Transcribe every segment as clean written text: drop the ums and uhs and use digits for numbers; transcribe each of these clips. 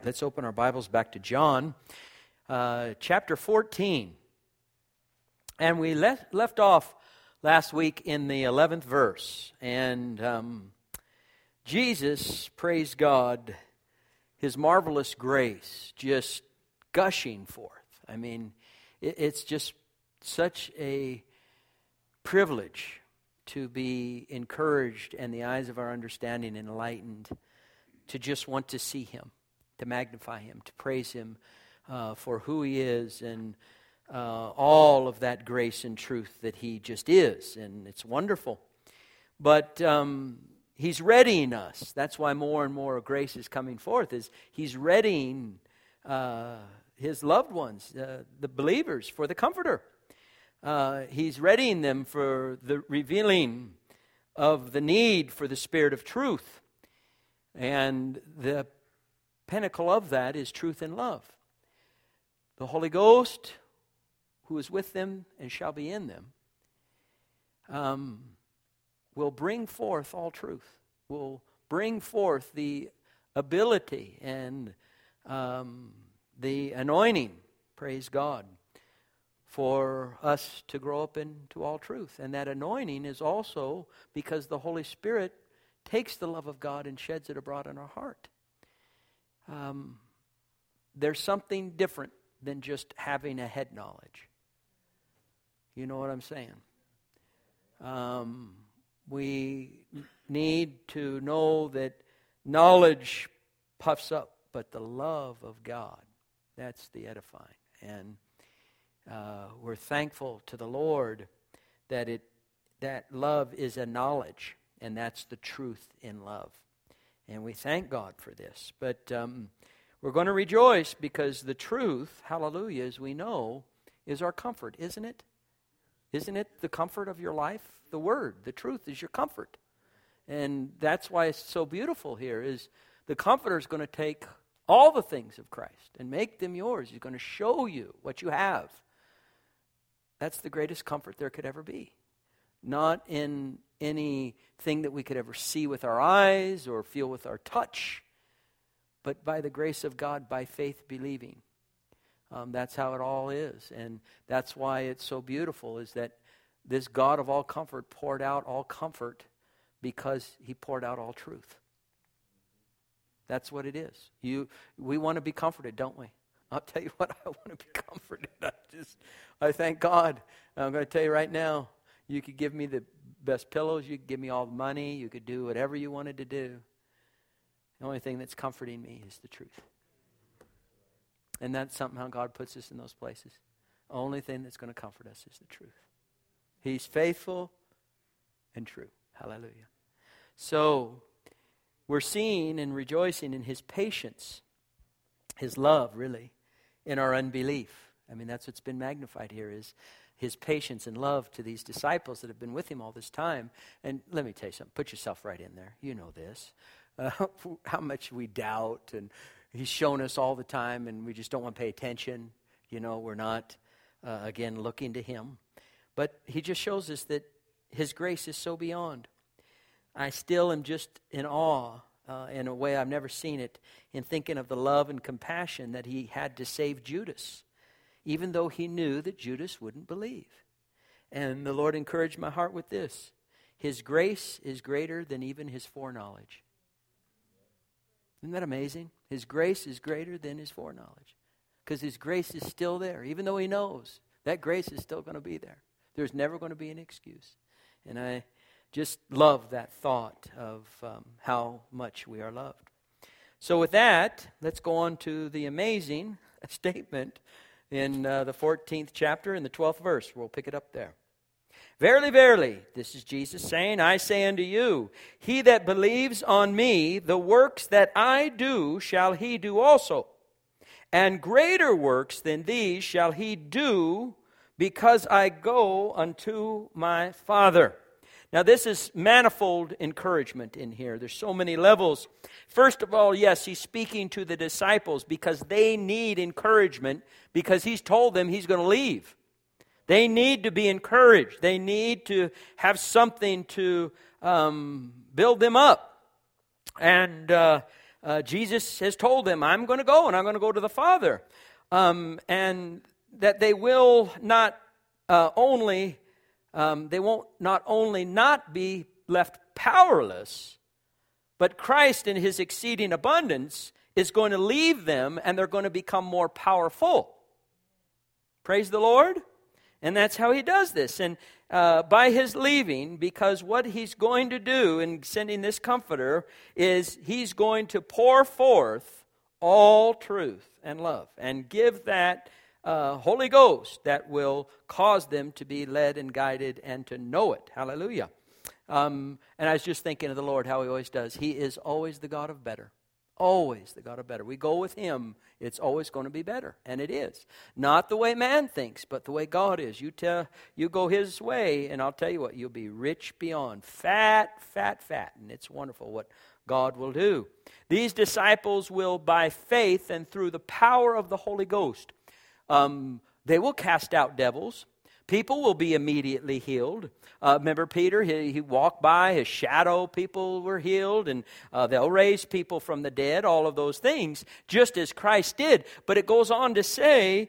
Let's open our Bibles back to John, chapter 14. And we left off last week in the 11th verse. And Jesus, praise God, His marvelous grace just gushing forth. I mean, it's just such a privilege to be encouraged and the eyes of our understanding enlightened to just want to see Him, to magnify Him, to praise Him for who He is and all of that grace and truth that He just is. And it's wonderful. But He's readying us. That's why more and more grace is coming forth, is He's readying His loved ones, the believers, for the Comforter. He's readying them for the revealing of the need for the Spirit of truth. And the pinnacle of that is truth and love. The Holy Ghost, who is with them and shall be in them, will bring forth all truth, will bring forth the ability and the anointing, praise God, for us to grow up into all truth. And that anointing is also because the Holy Spirit takes the love of God and sheds it abroad in our heart. There's something different than just having a head knowledge. You know what I'm saying? We need to know that knowledge puffs up, but the love of God, that's the edifying. And we're thankful to the Lord that that love is a knowledge, and that's the truth in love. And we thank God for this. But we're going to rejoice because the truth, hallelujah, as we know, is our comfort, isn't it? Isn't it the comfort of your life? The Word, the truth is your comfort. And that's why it's so beautiful here, is the Comforter is going to take all the things of Christ and make them yours. He's going to show you what you have. That's the greatest comfort there could ever be. Not in anything that we could ever see with our eyes or feel with our touch, but by the grace of God, by faith believing. That's how it all is. And that's why it's so beautiful, is that this God of all comfort poured out all comfort because He poured out all truth. That's what it is. We want to be comforted, don't we? I'll tell you what, I want to be comforted. I thank God. I'm going to tell you right now, you could give me the best pillows, you could give me all the money, you could do whatever you wanted to do. The only thing that's comforting me is the truth. And that's somehow God puts us in those places. The only thing that's going to comfort us is the truth. He's faithful and true. Hallelujah. So, we're seeing and rejoicing in His patience, His love, really, in our unbelief. I mean, that's what's been magnified here, is His patience and love to these disciples that have been with Him all this time. And let me tell you something. Put yourself right in there. You know this. How much we doubt, and He's shown us all the time, and we just don't want to pay attention. You know, we're not, again, looking to Him. But He just shows us that His grace is so beyond. I still am just in awe, in a way I've never seen it, in thinking of the love and compassion that He had to save Judas, even though He knew that Judas wouldn't believe. And the Lord encouraged my heart with this: His grace is greater than even His foreknowledge. Isn't that amazing? His grace is greater than His foreknowledge, because His grace is still there. Even though He knows, that grace is still going to be there. There's never going to be an excuse. And I just love that thought of how much we are loved. So with that, let's go on to the amazing statement in the 14th chapter in the 12th verse. We'll pick it up there. Verily, verily, this is Jesus saying, I say unto you, he that believes on me, the works that I do shall he do also. And greater works than these shall he do, because I go unto my Father. Now, this is manifold encouragement in here. There's so many levels. First of all, yes, He's speaking to the disciples because they need encouragement, because He's told them He's going to leave. They need to be encouraged. They need to have something to build them up. And Jesus has told them, I'm going to go, and I'm going to go to the Father. And that they will not they won't not only not be left powerless, but Christ in his exceeding abundance is going to leave them, and they're going to become more powerful. Praise the Lord. And that's how he does this. And by his leaving, because what he's going to do in sending this Comforter is he's going to pour forth all truth and love and give that Holy Ghost that will cause them to be led and guided and to know it. Hallelujah. And I was just thinking of the Lord, how he always does. He is always the God of better. Always the God of better. We go with him, it's always going to be better. And it is. Not the way man thinks, but the way God is. You go his way, and I'll tell you what, you'll be rich beyond. Fat. And it's wonderful what God will do. These disciples will, by faith and through the power of the Holy Ghost, they will cast out devils. People will be immediately healed. Remember Peter, he walked by, his shadow, people were healed, and they'll raise people from the dead, all of those things, just as Christ did. But it goes on to say,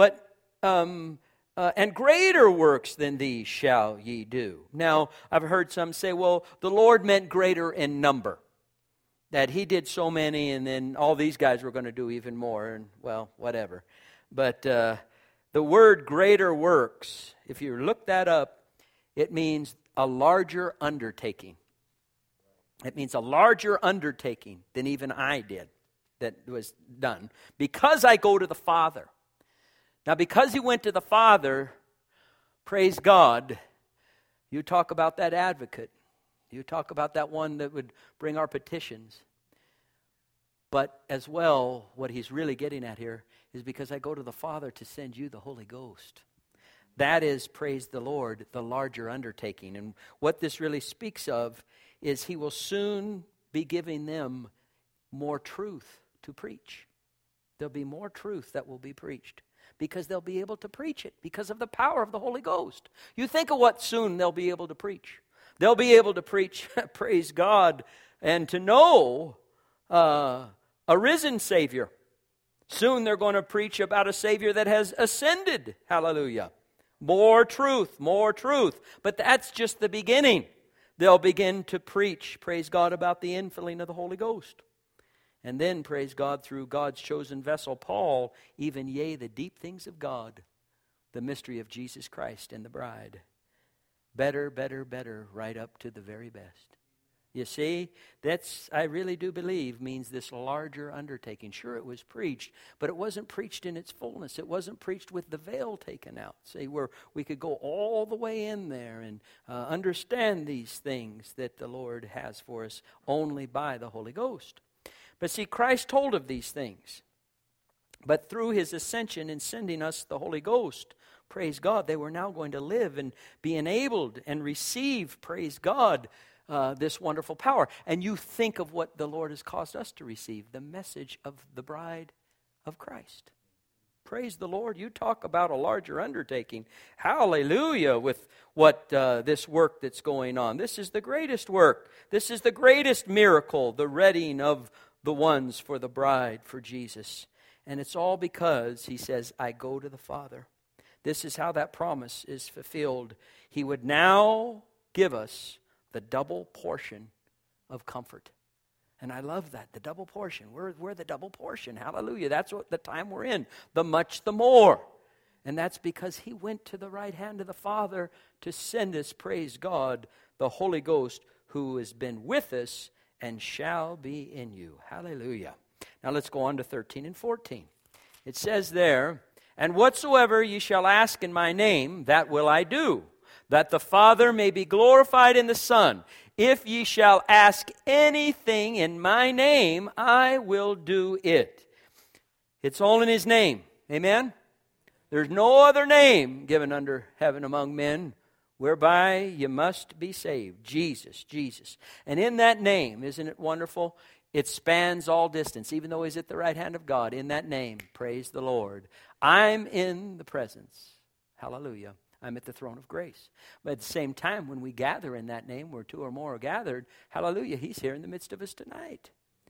and greater works than these shall ye do. Now, I've heard some say, well, the Lord meant greater in number, that he did so many, and then all these guys were going to do even more, and well, whatever. But the word greater works, if you look that up, it means a larger undertaking. It means a larger undertaking than even I did that was done. Because I go to the Father. Now, because he went to the Father, praise God, you talk about that advocate. You talk about that one that would bring our petitions. But as well, what he's really getting at here is because I go to the Father to send you the Holy Ghost. That is, praise the Lord, the larger undertaking. And what this really speaks of is he will soon be giving them more truth to preach. There'll be more truth that will be preached because they'll be able to preach it because of the power of the Holy Ghost. You think of what soon they'll be able to preach. They'll be able to preach, praise God, and to know a risen Savior. Soon they're going to preach about a Savior that has ascended. Hallelujah. More truth. But that's just the beginning. They'll begin to preach, praise God, about the infilling of the Holy Ghost. And then, praise God, through God's chosen vessel, Paul, even yea, the deep things of God, the mystery of Jesus Christ and the bride. Better, right up to the very best. You see, that's, I really do believe, means this larger undertaking. Sure, it was preached, but it wasn't preached in its fullness. It wasn't preached with the veil taken out. See, where we could go all the way in there and understand these things that the Lord has for us only by the Holy Ghost. But see, Christ told of these things. But through his ascension and sending us the Holy Ghost, praise God, they were now going to live and be enabled and receive, praise God, this wonderful power. And you think of what the Lord has caused us to receive, the message of the bride of Christ. Praise the Lord. You talk about a larger undertaking. Hallelujah with what this work that's going on. This is the greatest work. This is the greatest miracle, the readying of the ones for the bride, for Jesus. And it's all because he says, I go to the Father. This is how that promise is fulfilled. He would now give us the double portion of comfort. And I love that, the double portion. We're the double portion. Hallelujah. That's what the time we're in. The much, the more. And that's because he went to the right hand of the Father to send us, praise God, the Holy Ghost who has been with us and shall be in you. Hallelujah. Now let's go on to 13 and 14. It says there, and whatsoever ye shall ask in my name, that will I do, that the Father may be glorified in the Son. If ye shall ask anything in my name, I will do it. It's all in his name. Amen? There's no other name given under heaven among men whereby you must be saved. Jesus, Jesus. And in that name, isn't it wonderful? It spans all distance, even though he's at the right hand of God. In that name, praise the Lord. I'm in the presence. Hallelujah. I'm at the throne of grace. But at the same time, when we gather in that name, where two or more are gathered, hallelujah, he's here in the midst of us tonight.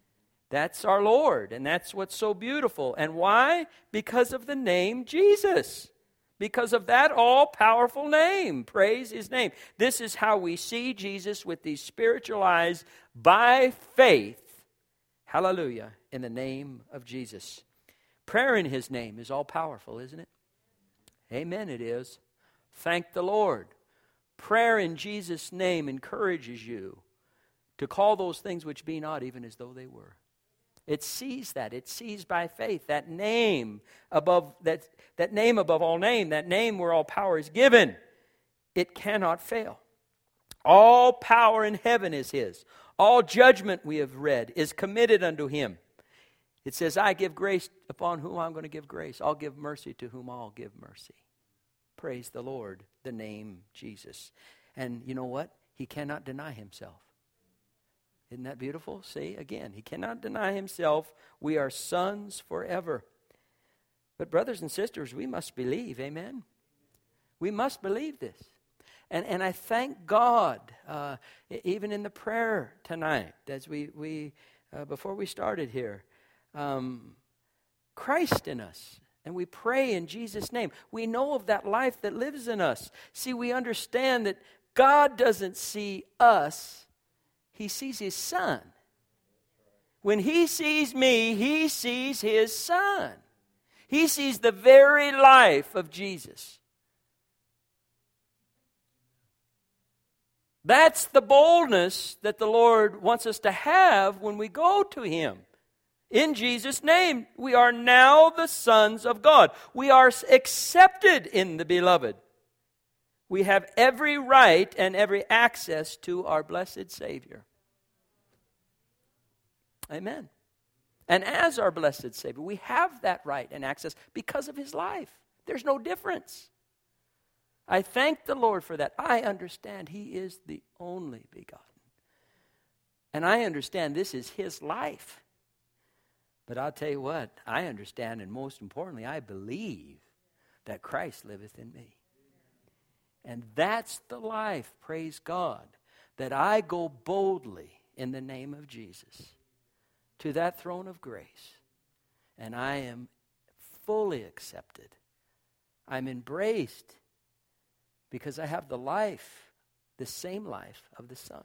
That's our Lord, and that's what's so beautiful. And why? Because of the name Jesus. Because of that all-powerful name. Praise His name. This is how we see Jesus with these spiritual eyes by faith. Hallelujah. In the name of Jesus. Prayer in His name is all-powerful, isn't it? Amen, it is. Thank the Lord. Prayer in Jesus' name encourages you to call those things which be not even as though they were. It sees that. It sees by faith that name above that name above all name, that name where all power is given. It cannot fail. All power in heaven is His. All judgment, we have read, is committed unto Him. It says, I give grace upon whom I'm going to give grace. I'll give mercy to whom I'll give mercy. Praise the Lord, the name Jesus. And you know what? He cannot deny Himself. Isn't that beautiful? See, again, He cannot deny Himself. We are sons forever. But brothers and sisters, we must believe, amen? We must believe this. And I thank God, even in the prayer tonight, as we before we started here, Christ in us. And we pray in Jesus' name. We know of that life that lives in us. See, we understand that God doesn't see us. He sees His Son. When He sees me, He sees His Son. He sees the very life of Jesus. That's the boldness that the Lord wants us to have when we go to Him. In Jesus' name, we are now the sons of God. We are accepted in the Beloved. We have every right and every access to our blessed Savior. Amen. And as our blessed Savior, we have that right and access because of His life. There's no difference. I thank the Lord for that. I understand He is the only begotten. And I understand this is His life. But I'll tell you what, I understand, and most importantly, I believe that Christ liveth in me. And that's the life, praise God, that I go boldly in the name of Jesus to that throne of grace. And I am fully accepted. I'm embraced because I have the life, the same life of the Son.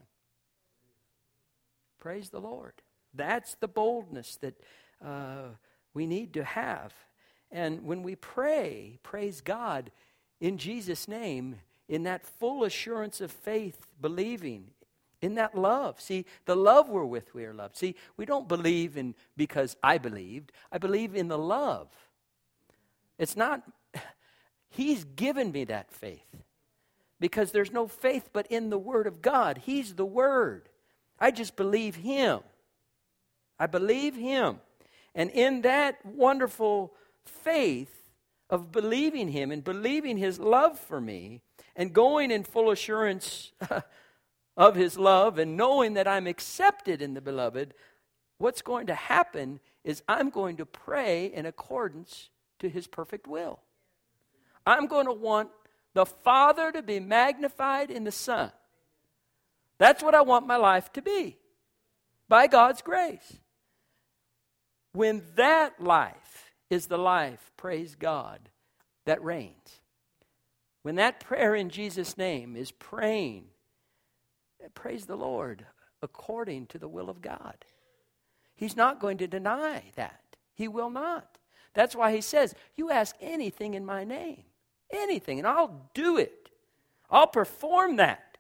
Praise the Lord. That's the boldness that we need to have. And when we pray, praise God, in Jesus' name, in that full assurance of faith, believing, in that love. See, the love wherewith we are loved. See, we don't believe in because I believed. I believe in the love. It's not, He's given me that faith. Because there's no faith but in the Word of God. He's the Word. I just believe Him. I believe Him. And in that wonderful faith of believing Him and believing His love for me and going in full assurance of His love and knowing that I'm accepted in the Beloved, what's going to happen is I'm going to pray in accordance to His perfect will. I'm going to want the Father to be magnified in the Son. That's what I want my life to be, by God's grace. When that life is the life, praise God, that reigns. When that prayer in Jesus' name is praying, praise the Lord, according to the will of God. He's not going to deny that. He will not. That's why He says, you ask anything in my name. Anything, and I'll do it. I'll perform that.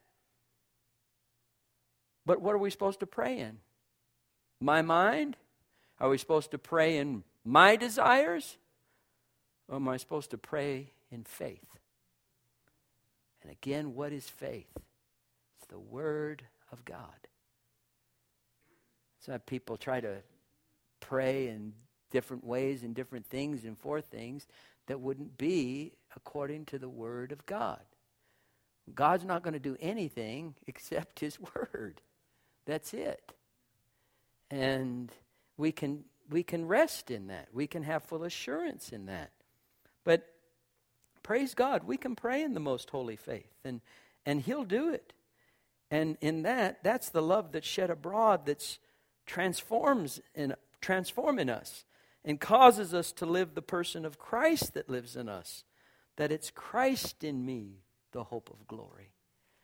But what are we supposed to pray in? My mind? Are we supposed to pray in my desires? Or am I supposed to pray in faith? And again, what is faith? It's the Word of God. So people try to pray in different ways and different things and for things that wouldn't be according to the Word of God. God's not going to do anything except His Word. That's it. And we can rest in that. We can have full assurance in that. But praise God, we can pray in the most holy faith, and He'll do it. And in that's the love that's shed abroad, that's transform in us and causes us to live the person of Christ that lives in us, that it's Christ in me, the hope of glory.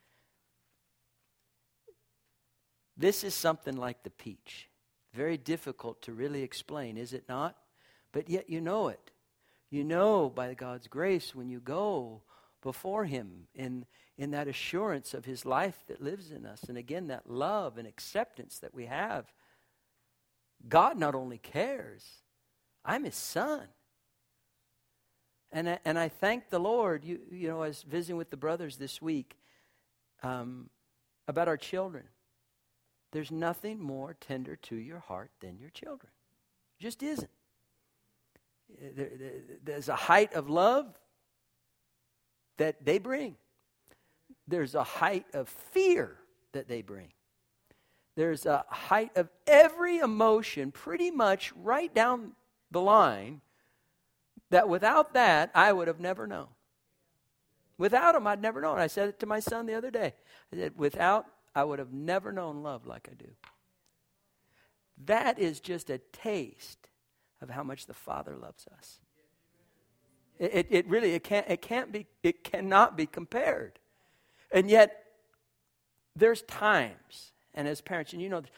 This is something like the peach. Very difficult to really explain, is it not? But yet you know it. You know by God's grace when you go before Him in that assurance of His life that lives in us. And again, that love and acceptance that we have. God not only cares, I'm His son. And I thank the Lord. You know, I was visiting with the brothers this week about our children. There's nothing more tender to your heart than your children. Just isn't. There's a height of love that they bring. There's a height of fear that they bring. There's a height of every emotion pretty much right down the line that without that, I would have never known. Without them, I'd never known. I said it to my son the other day. I said, without, I would have never known love like I do. That is just a taste of how much the Father loves us. It cannot be compared. And yet, there's times, and as parents, and you know,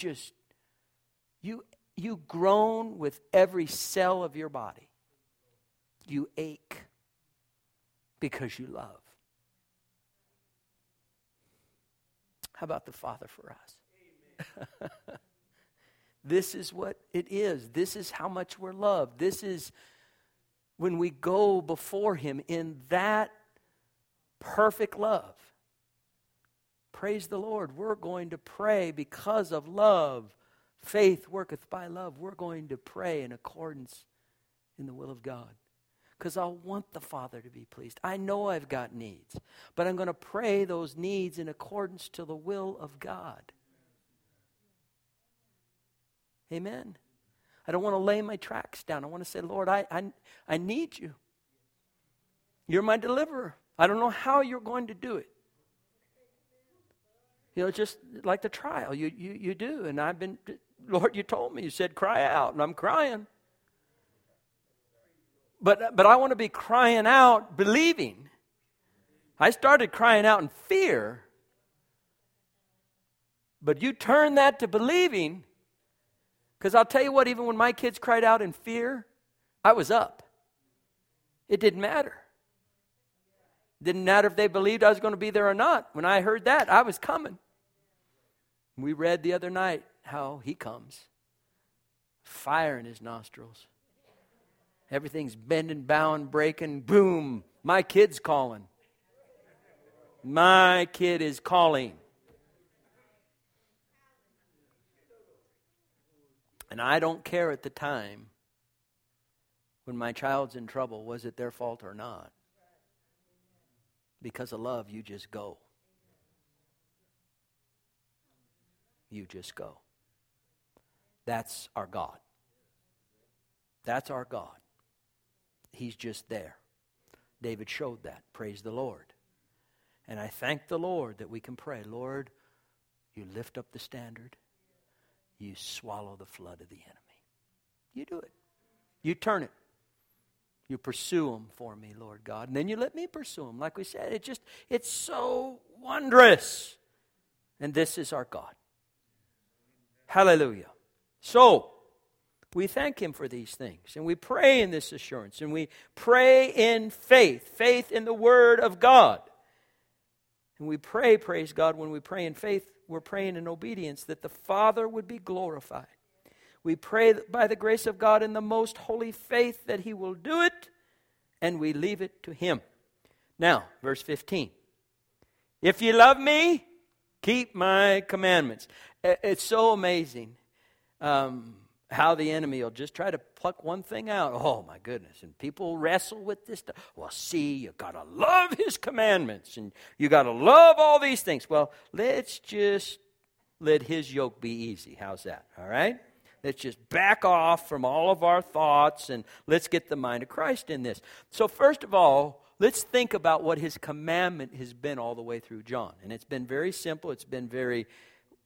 you groan with every cell of your body. You ache because you love. How about the Father for us? This is what it is. This is how much we're loved. This is when we go before Him in that perfect love. Praise the Lord. We're going to pray because of love. Faith worketh by love. We're going to pray in accordance in the will of God. Because I want the Father to be pleased. I know I've got needs. But I'm going to pray those needs in accordance to the will of God. Amen. I don't want to lay my tracks down. I want to say, Lord, I need you. You're my deliverer. I don't know how you're going to do it. You know, just like the trial, you do. And I've been, Lord, you told me, you said cry out, and I'm crying. But I want to be crying out, believing. I started crying out in fear. But you turn that to believing. Because I'll tell you what, even when my kids cried out in fear, I was up. It didn't matter. Didn't matter if they believed I was going to be there or not. When I heard that, I was coming. We read the other night how He comes. Fire in His nostrils. Everything's bending, bowing, breaking. Boom. My kid's calling. My kid is calling. And I don't care at the time when my child's in trouble, was it their fault or not? Because of love, you just go. You just go. That's our God. That's our God. He's just there. David showed that. Praise the Lord. And I thank the Lord that we can pray, Lord, you lift up the standard. You swallow the flood of the enemy. You do it. You turn it. You pursue them for me, Lord God. And then you let me pursue them. Like we said, it's so wondrous. And this is our God. Hallelujah. So, we thank Him for these things. And we pray in this assurance. And we pray in faith. Faith in the Word of God. And we pray, praise God, when we pray in faith, we're praying in obedience that the Father would be glorified. We pray by the grace of God in the most holy faith that He will do it, and we leave it to Him. Now, verse 15. If you love me, keep my commandments. It's so amazing how the enemy will just try to pluck one thing out. Oh, my goodness. And people wrestle with this stuff. Well, see, you got to love His commandments. And you got to love all these things. Well, let's just let His yoke be easy. How's that? All right? Let's just back off from all of our thoughts and let's get the mind of Christ in this. So first of all, let's think about what His commandment has been all the way through John. And it's been very simple. It's been very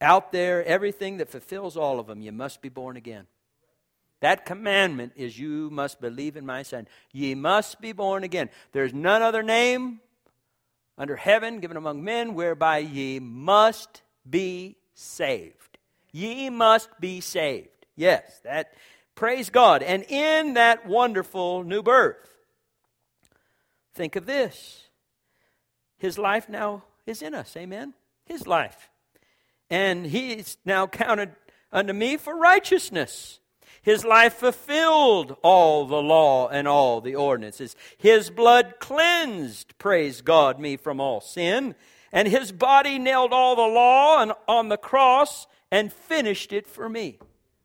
out there, everything that fulfills all of them, you must be born again. That commandment is you must believe in my Son. Ye must be born again. There's none other name under heaven given among men whereby ye must be saved. Ye must be saved. Yes, that, praise God. And in that wonderful new birth, think of this. His life now is in us. Amen? His life. And He's now counted unto me for righteousness. His life fulfilled all the law and all the ordinances. His blood cleansed, praise God, me from all sin. And His body nailed all the law and on the cross and finished it for me.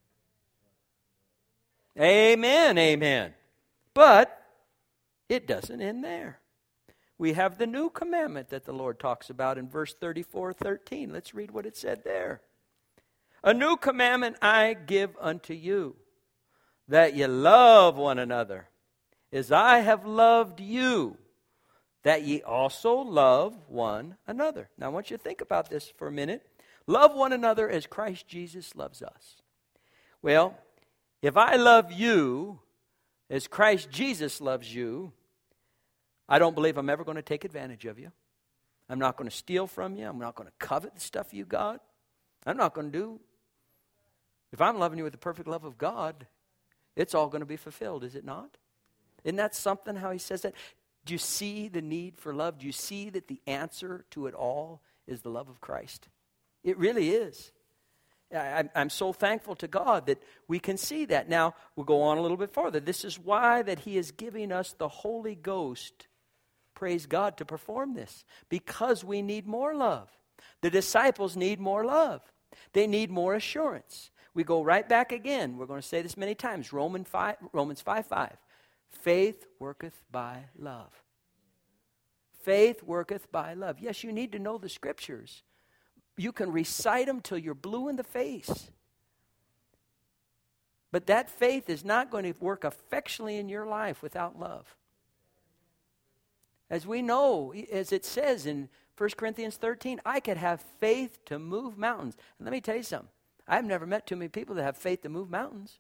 Amen, amen. But it doesn't end there. We have the new commandment that the Lord talks about in verse 34:13. Let's read what it said there. A new commandment I give unto you, that ye love one another, as I have loved you, that ye also love one another. Now I want you to think about this for a minute. Love one another as Christ Jesus loves us. Well, if I love you as Christ Jesus loves you, I don't believe I'm ever going to take advantage of you. I'm not going to steal from you. I'm not going to covet the stuff you got. I'm not going to do. If I'm loving you with the perfect love of God, it's all going to be fulfilled, is it not? Isn't that something how He says that? Do you see the need for love? Do you see that the answer to it all is the love of Christ? It really is. I'm so thankful to God that we can see that. Now, we'll go on a little bit further. This is why that He is giving us the Holy Ghost, praise God, to perform this. Because we need more love. The disciples need more love. They need more assurance. We go right back again. We're going to say this many times. Romans 5:5. Faith worketh by love. Faith worketh by love. Yes, you need to know the Scriptures. You can recite them till you're blue in the face. But that faith is not going to work effectually in your life without love. As we know, as it says in 1 Corinthians 13, I could have faith to move mountains. And let me tell you something. I've never met too many people that have faith to move mountains.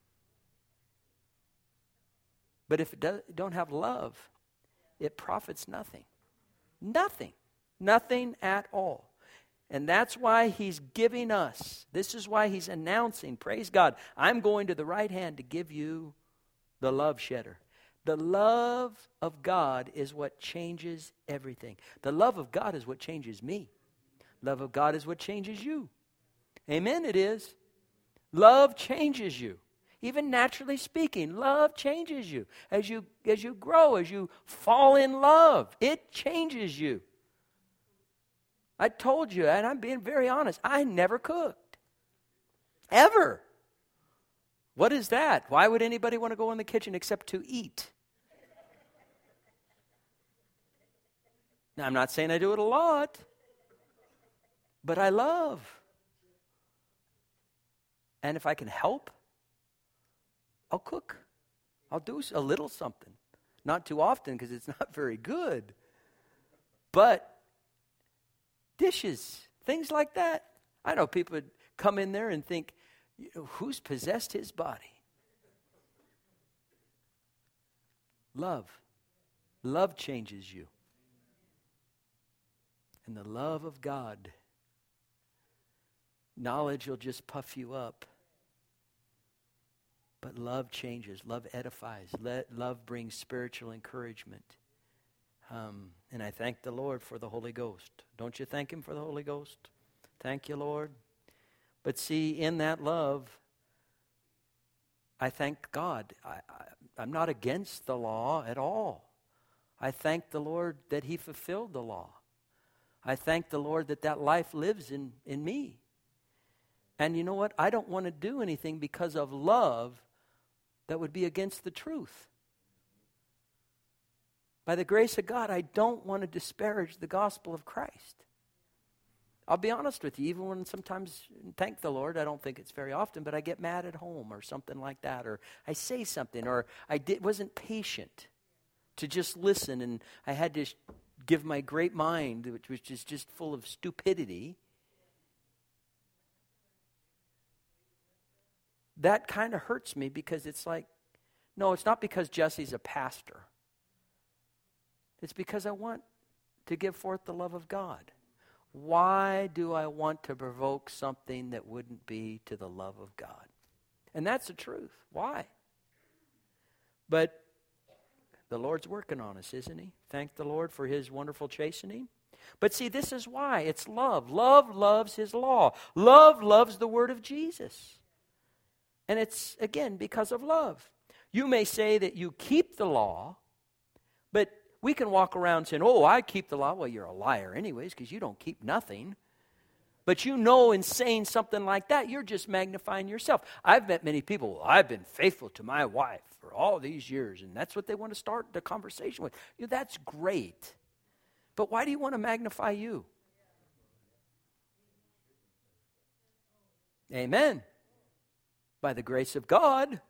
But if it don't have love, it profits nothing. Nothing. Nothing at all. And that's why He's giving us, this is why He's announcing, praise God, I'm going to the right hand to give you the love shedder. The love of God is what changes everything. The love of God is what changes me. Love of God is what changes you. Amen, it is. Love changes you. Even naturally speaking, love changes you. As you grow, as you fall in love, it changes you. I told you, and I'm being very honest, I never cooked. Ever. What is that? Why would anybody want to go in the kitchen except to eat? Now, I'm not saying I do it a lot, but I love. And if I can help, I'll cook. I'll do a little something. Not too often because it's not very good. But dishes, things like that. I know people would come in there and think, who's possessed his body? Love. Love changes you. And the love of God. Knowledge will just puff you up. But love changes. Love edifies. Love brings spiritual encouragement. And I thank the Lord for the Holy Ghost. Don't you thank Him for the Holy Ghost? Thank you, Lord. But see, in that love, I thank God. I'm not against the law at all. I thank the Lord that He fulfilled the law. I thank the Lord that life lives in me. And you know what? I don't want to do anything because of love that would be against the truth. By the grace of God, I don't want to disparage the gospel of Christ. I'll be honest with you, even when sometimes, thank the Lord, I don't think it's very often, but I get mad at home or something like that, or I say something, or wasn't patient to just listen, and I had to give my great mind, which was just full of stupidity, that kind of hurts me because it's like, no, it's not because Jesse's a pastor. It's because I want to give forth the love of God. Why do I want to provoke something that wouldn't be to the love of God? And that's the truth. Why? But the Lord's working on us, isn't He? Thank the Lord for His wonderful chastening. But see, this is why. It's love. Love loves His law. Love loves the word of Jesus. And it's, again, because of love. You may say that you keep the law, but we can walk around saying, oh, I keep the law. Well, you're a liar anyways because you don't keep nothing. But you know, in saying something like that, you're just magnifying yourself. I've met many people, well, I've been faithful to my wife for all these years, and that's what they want to start the conversation with. That's great. But why do you want to magnify you? Amen. By the grace of God.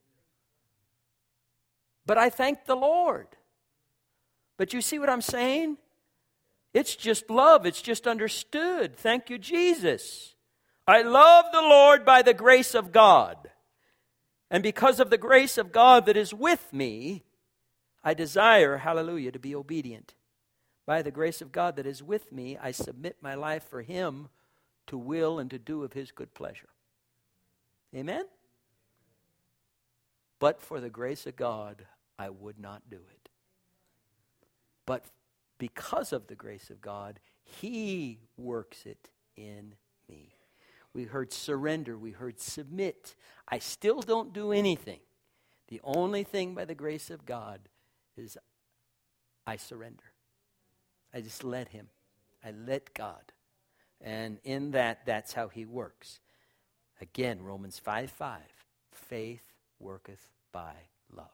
But I thank the Lord. But you see what I'm saying? It's just love. It's just understood. Thank you, Jesus. I love the Lord by the grace of God. And because of the grace of God that is with me, I desire, hallelujah, to be obedient. By the grace of God that is with me, I submit my life for Him to will and to do of His good pleasure. Amen? But for the grace of God, I would not do it. But because of the grace of God, He works it in me. We heard surrender. We heard submit. I still don't do anything. The only thing by the grace of God is I surrender. I just let Him. I let God. And in that, that's how He works. Again, Romans 5:5. Faith worketh by love.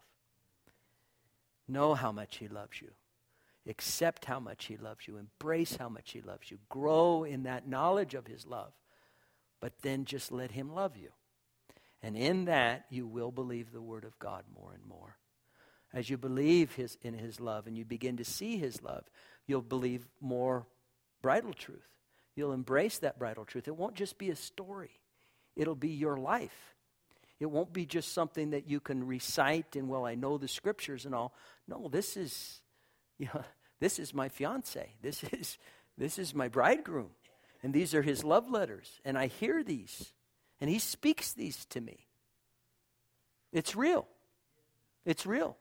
Know how much He loves you. Accept how much He loves you. Embrace how much He loves you. Grow in that knowledge of His love. But then just let Him love you. And in that, you will believe the Word of God more and more. As you believe in His love and you begin to see His love, you'll believe more bridal truth. You'll embrace that bridal truth. It won't just be a story. It'll be your life. It won't be just something that you can recite and, well, I know the scriptures and all. No, this is my fiance. This is my bridegroom. And these are his love letters. And I hear these. And he speaks these to me. It's real. It's real.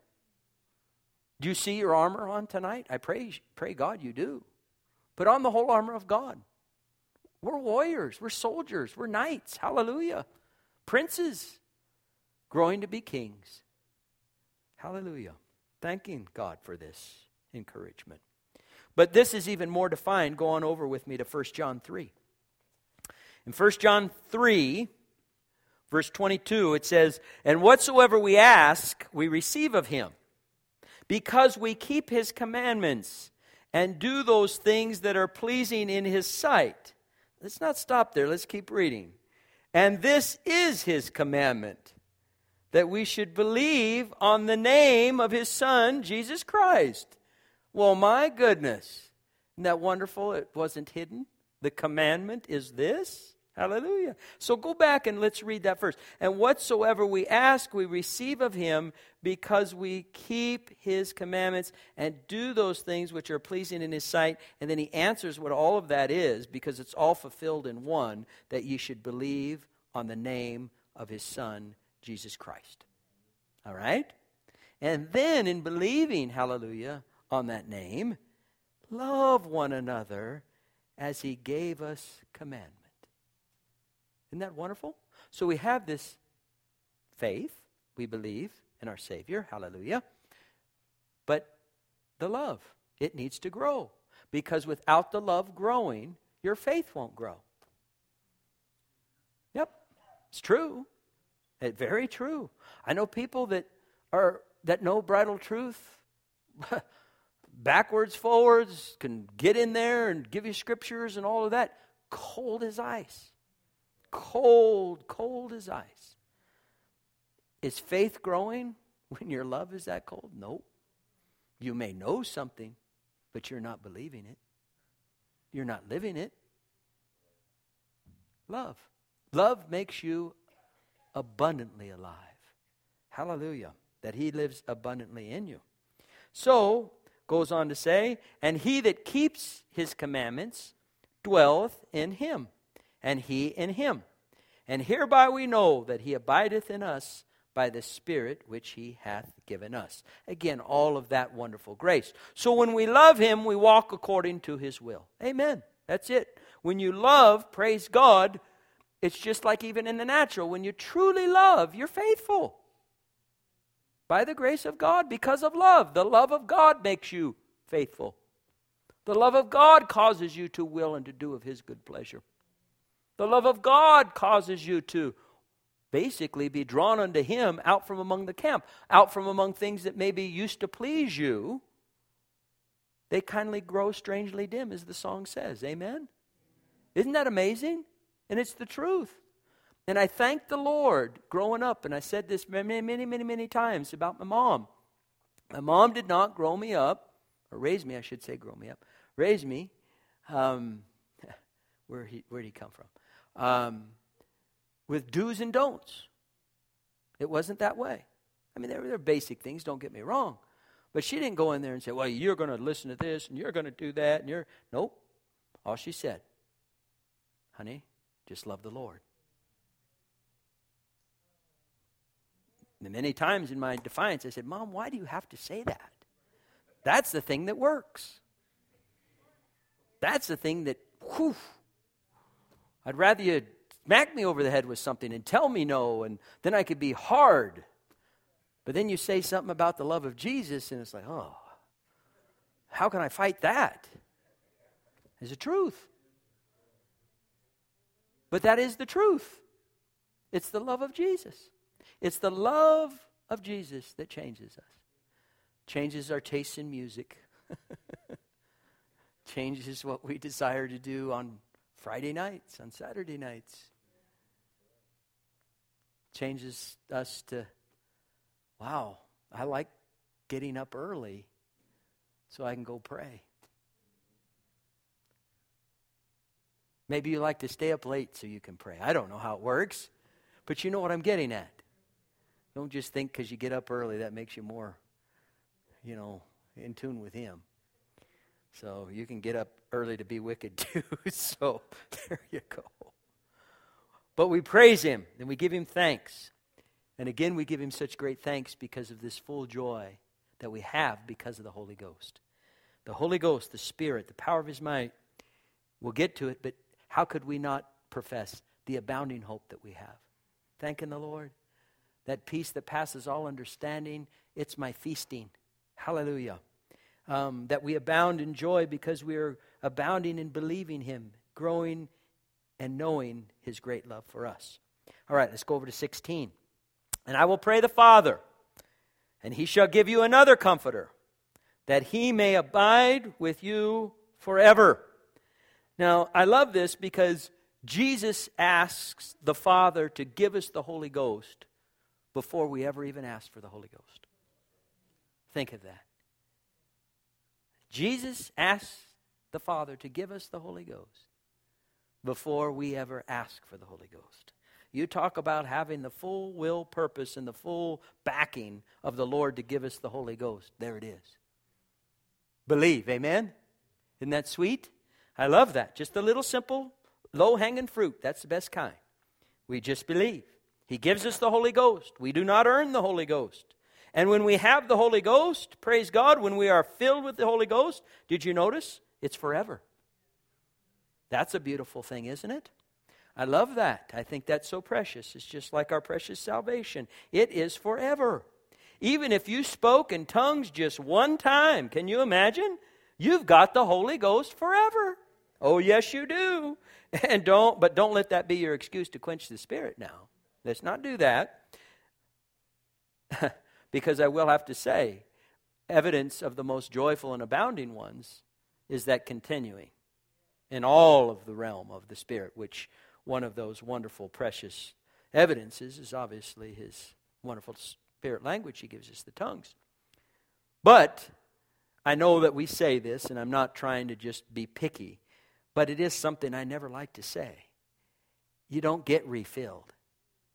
Do you see your armor on tonight? I pray God you do. Put on the whole armor of God. We're warriors. We're soldiers. We're knights. Hallelujah. Princes. Growing to be kings. Hallelujah. Thanking God for this encouragement. But this is even more defined. Go on over with me to 1 John 3. In 1 John 3, verse 22, it says, "And whatsoever we ask, we receive of Him, because we keep His commandments and do those things that are pleasing in His sight." Let's not stop there. Let's keep reading. "And this is His commandment, that we should believe on the name of His Son, Jesus Christ." Well, my goodness. Isn't that wonderful? It wasn't hidden. The commandment is this. Hallelujah. So go back and let's read that first. "And whatsoever we ask, we receive of Him, because we keep His commandments and do those things which are pleasing in His sight." And then he answers what all of that is, because it's all fulfilled in one, that ye should believe on the name of His Son, Jesus Christ. All right? And then in believing, hallelujah, on that name, love one another as He gave us commandment. Isn't that wonderful? So we have this faith, we believe in our Savior, hallelujah. But the love, it needs to grow. Because without the love growing, your faith won't grow. Yep, it's true. It's very true. I know people that know bridal truth backwards, forwards, can get in there and give you scriptures and all of that. Cold as ice. Cold as ice. Is faith growing when your love is that cold? No. You may know something, but you're not believing it. You're not living it. Love. Love makes you abundantly alive. Hallelujah. That he lives abundantly in you. So, goes on to say, and he that keeps his commandments dwelleth in him, and he in him. And hereby we know that he abideth in us by the Spirit which he hath given us. Again, all of that wonderful grace. So when we love him, we walk according to his will. Amen. That's it. When you love, praise God, it's just like even in the natural. When you truly love, you're faithful. By the grace of God, because of love. The love of God makes you faithful. The love of God causes you to will and to do of his good pleasure. The love of God causes you to basically be drawn unto him out from among the camp, out from among things that maybe used to please you. They kindly grow strangely dim, as the song says. Amen? Isn't that amazing? And it's the truth. And I thank the Lord growing up, and I said this many times about my mom. My mom did not grow me up, or raise me, I should say grow me up, raise me. Where'd he come from? With do's and don'ts. It wasn't that way. I mean, there were basic things, don't get me wrong. But she didn't go in there and say, well, you're going to listen to this, and you're going to do that, and you're... Nope. All she said, honey, just love the Lord. And many times in my defiance, I said, Mom, why do you have to say that? That's the thing that works. That's the thing that, whew, I'd rather you smack me over the head with something and tell me no, and then I could be hard. But then you say something about the love of Jesus, and it's like, oh, how can I fight that? It's the truth. But that is the truth. It's the love of Jesus. It's the love of Jesus that changes us. Changes our taste in music. Changes what we desire to do on Friday nights, on Saturday nights. Changes us to, wow, I like getting up early so I can go pray. Maybe you like to stay up late so you can pray. I don't know how it works, but you know what I'm getting at. Don't just think because you get up early that makes you more, in tune with him. So you can get up early to be wicked too. So there you go. But we praise him and we give him thanks. And again, we give him such great thanks because of this full joy that we have because of the Holy Ghost. The Holy Ghost, the Spirit, the power of his might. We'll get to it, but how could we not profess the abounding hope that we have? Thanking the Lord. That peace that passes all understanding, it's my feasting. Hallelujah. That we abound in joy because we are abounding in believing him, growing and knowing his great love for us. All right, let's go over to 16. And I will pray the Father, and he shall give you another comforter, that he may abide with you forever. Now, I love this because Jesus asks the Father to give us the Holy Ghost before we ever even ask for the Holy Ghost. Think of that. Jesus asks the Father to give us the Holy Ghost before we ever ask for the Holy Ghost. You talk about having the full will, purpose, and the full backing of the Lord to give us the Holy Ghost. There it is. Believe, amen? Isn't that sweet? I love that. Just a little simple, low-hanging fruit. That's the best kind. We just believe. He gives us the Holy Ghost. We do not earn the Holy Ghost. And when we have the Holy Ghost, praise God, when we are filled with the Holy Ghost, did you notice? It's forever. That's a beautiful thing, isn't it? I love that. I think that's so precious. It's just like our precious salvation. It is forever. Even if you spoke in tongues just one time, can you imagine? You've got the Holy Ghost forever. Oh, yes, you do. And don't let that be your excuse to quench the Spirit now. Let's not do that. Because I will have to say, evidence of the most joyful and abounding ones is that continuing in all of the realm of the Spirit, which one of those wonderful, precious evidences is obviously his wonderful Spirit language. He gives us the tongues. But I know that we say this, and I'm not trying to just be picky, but it is something I never like to say. You don't get refilled.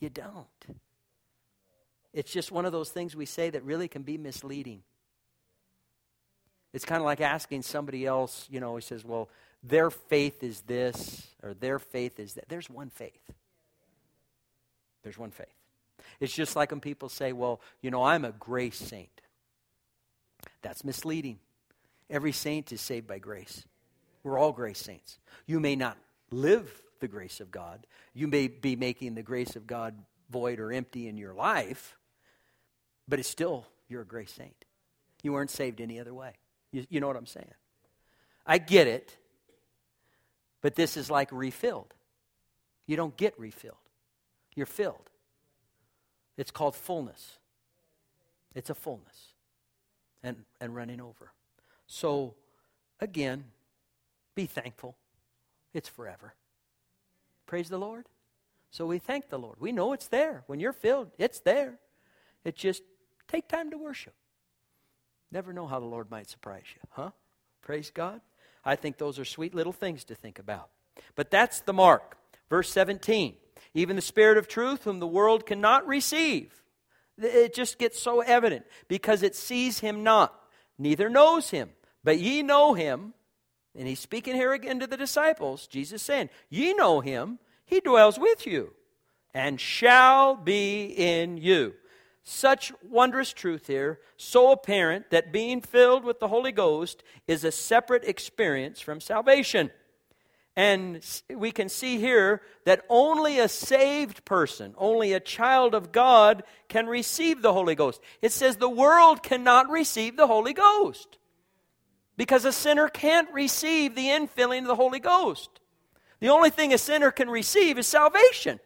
You don't. It's just one of those things we say that really can be misleading. It's kind of like asking somebody else, he says, well, their faith is this, or their faith is that. There's one faith. There's one faith. It's just like when people say, well, I'm a grace saint. That's misleading. Every saint is saved by grace. We're all grace saints. You may not live the grace of God. You may be making the grace of God void or empty in your life, but it's still, you're a grace saint. You weren't saved any other way. You know what I'm saying? I get it, but this is like refilled. You don't get refilled. You're filled. It's called fullness. It's a fullness and running over. So, again, be thankful. It's forever. Praise the Lord. So we thank the Lord. We know it's there. When you're filled, it's there. It just take time to worship. Never know how the Lord might surprise you, huh? Praise God. I think those are sweet little things to think about. But that's the mark. Verse 17. Even the Spirit of truth, whom the world cannot receive. It just gets so evident because it sees him not, neither knows him. But ye know him. And he's speaking here again to the disciples. Jesus saying, ye know him. He dwells with you and shall be in you. Such wondrous truth here, so apparent that being filled with the Holy Ghost is a separate experience from salvation. And we can see here that only a saved person, only a child of God can receive the Holy Ghost. It says the world cannot receive the Holy Ghost because a sinner can't receive the infilling of the Holy Ghost. The only thing a sinner can receive is salvation.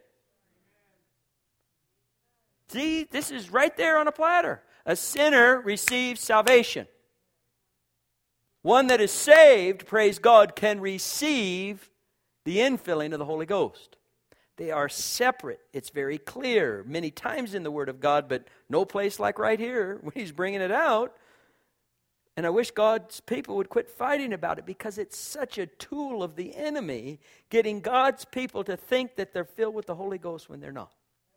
See, this is right there on a platter. A sinner receives salvation. One that is saved, praise God, can receive the infilling of the Holy Ghost. They are separate. It's very clear many times in the Word of God, but no place like right here when He's bringing it out. And I wish God's people would quit fighting about it because it's such a tool of the enemy, getting God's people to think that they're filled with the Holy Ghost when they're not.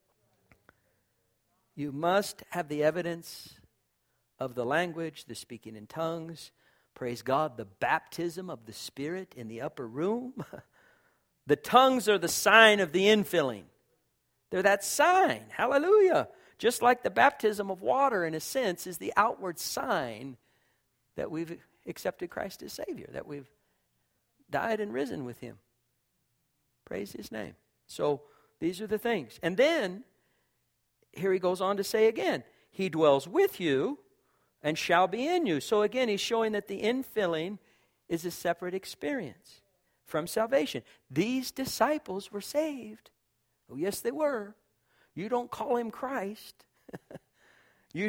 You must have the evidence of the language, the speaking in tongues, praise God, the baptism of the Spirit in the upper room. The tongues are the sign of the infilling. They're that sign. Hallelujah. Just like the baptism of water, in a sense, is the outward sign that we've accepted Christ as Savior, that we've died and risen with Him. Praise His name. So these are the things. And then, here he goes on to say again, He dwells with you and shall be in you. So again, he's showing that the infilling is a separate experience from salvation. These disciples were saved. Oh, yes, they were. You don't call Him Christ. You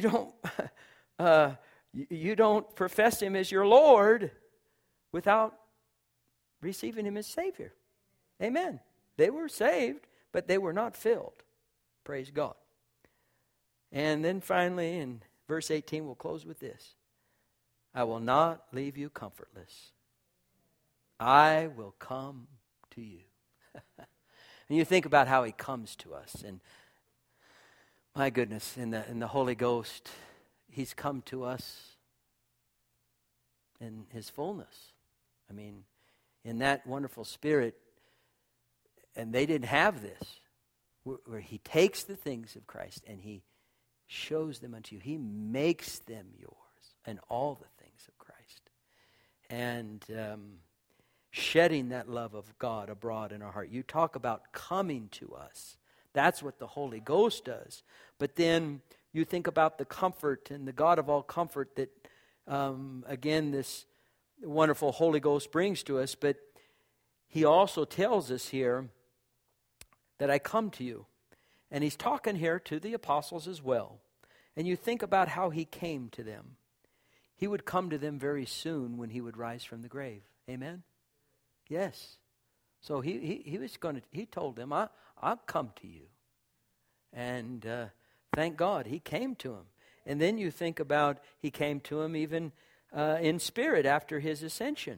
don't profess Him as your Lord without receiving Him as Savior. Amen. They were saved, but they were not filled. Praise God. And then finally, in verse 18, we'll close with this. I will not leave you comfortless. I will come to you. And you think about how He comes to us. And my goodness, in the Holy Ghost, He's come to us in His fullness. I mean, in that wonderful Spirit. And they didn't have this. Where He takes the things of Christ and He shows them unto you. He makes them yours and all the things of Christ. And shedding that love of God abroad in our heart. You talk about coming to us. That's what the Holy Ghost does. But then you think about the comfort and the God of all comfort that, again, this wonderful Holy Ghost brings to us. But He also tells us here that I come to you. And He's talking here to the apostles as well. And you think about how He came to them. He would come to them very soon when He would rise from the grave. Amen? Yes. So he told them, I'll come to you. And thank God He came to them. And then you think about He came to them even in spirit after His ascension.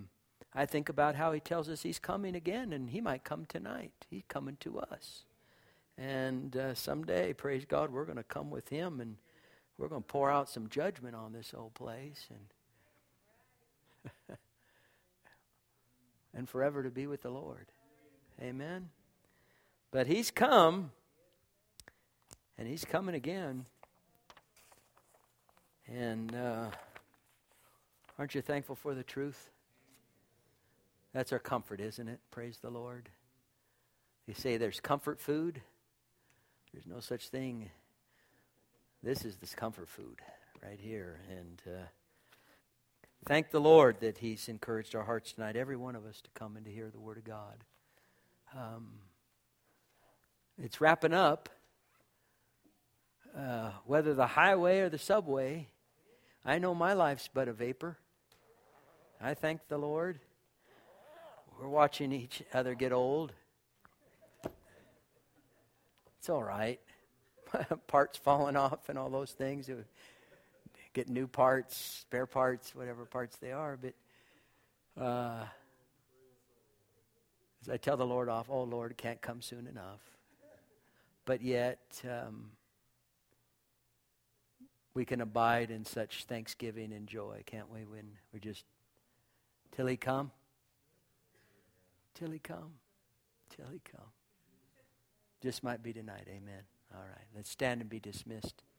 I think about how He tells us He's coming again, and He might come tonight. He's coming to us. And someday, praise God, we're going to come with him, and we're going to pour out some judgment on this old place, and forever to be with the Lord. Amen. But he's come, and he's coming again. And aren't you thankful for the truth? That's our comfort, isn't it? Praise the Lord. You say there's comfort food. There's no such thing. This is this comfort food right here. And thank the Lord that he's encouraged our hearts tonight, every one of us, to come and to hear the Word of God. It's wrapping up. Whether the highway or the subway, I know my life's but a vapor. I thank the Lord. We're watching each other get old. It's all right. Parts falling off and all those things. Get new parts, spare parts, whatever parts they are. But as I tell the Lord off, oh Lord, it can't come soon enough. But yet, we can abide in such thanksgiving and joy, can't we? When we just, till he come, till he come, till he come. Just might be tonight, amen. All right, let's stand and be dismissed.